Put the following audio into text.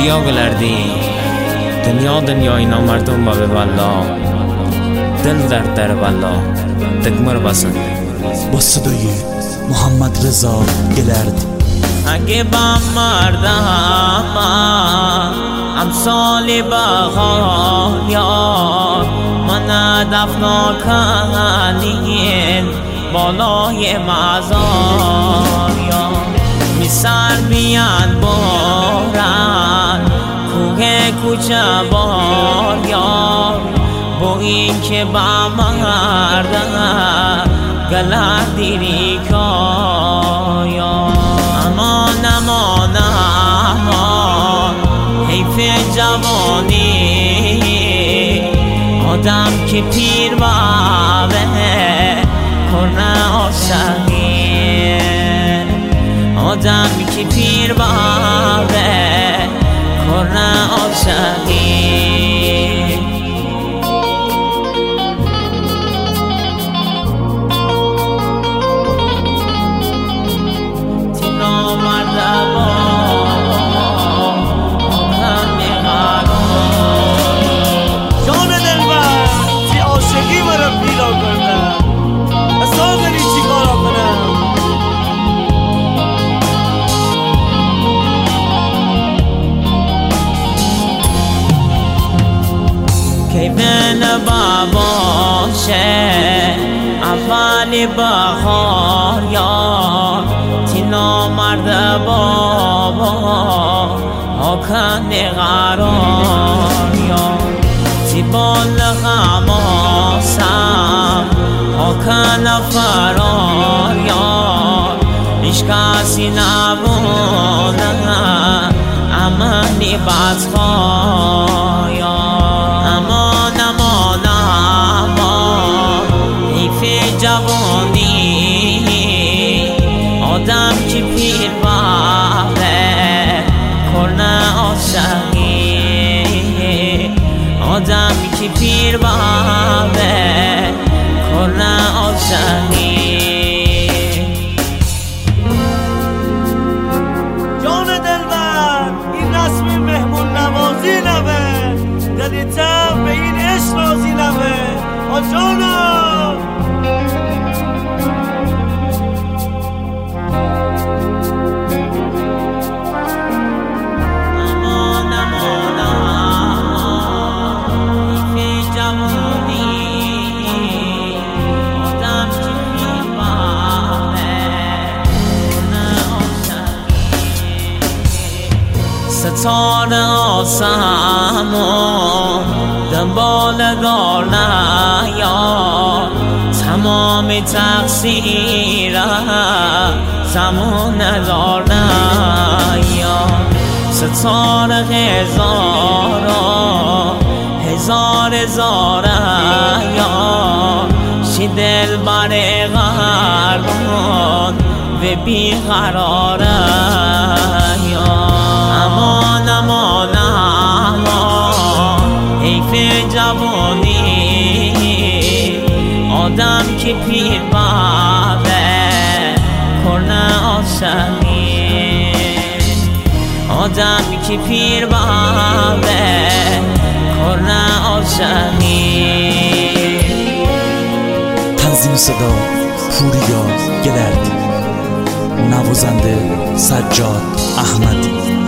پوریا گلردی دنیای نامردم با به والا دل در والا دگمر بسند با صدای محمد رضا گلردی. اگه با مردم امثال بهار یار من دفنا کنین بالای مزار یار میسر میان بارن کوه کوچه بار یار با این که با مردم گلردی ریکا یار امان امان امان حیف جوانی آدم که پیر باوه کرنه عاشقی آدم که پیر باوه کرنه عاشقی کیفن باشه اول بهار یار تینا مرد بابا آکن قرار یار تی بال غماسم آکن فرار یار ایش کسی نبونه امنی بدخواه یار امان امان امان حیف جوانی آدم که پیر باوه کرنه عاشقی آدم که پیر باوه کرنه عاشقی جان دلبر این رسمی مهمون نوازی نوه دلیتم به این عشق رازی نوه آجانا ستاره آسمان دنبال دار نیار تمام تقصیر زمان دار نیار ستاره هزار یار شی دل بر غربان و بیقراره امان امان امان حیف جوانی آدم که پیر باوه کرنه عاشقی آدم که پیر باوه کرنه عاشقی. تنظیم صدا پوریا گلردی، نوازنده سجاد احمدی.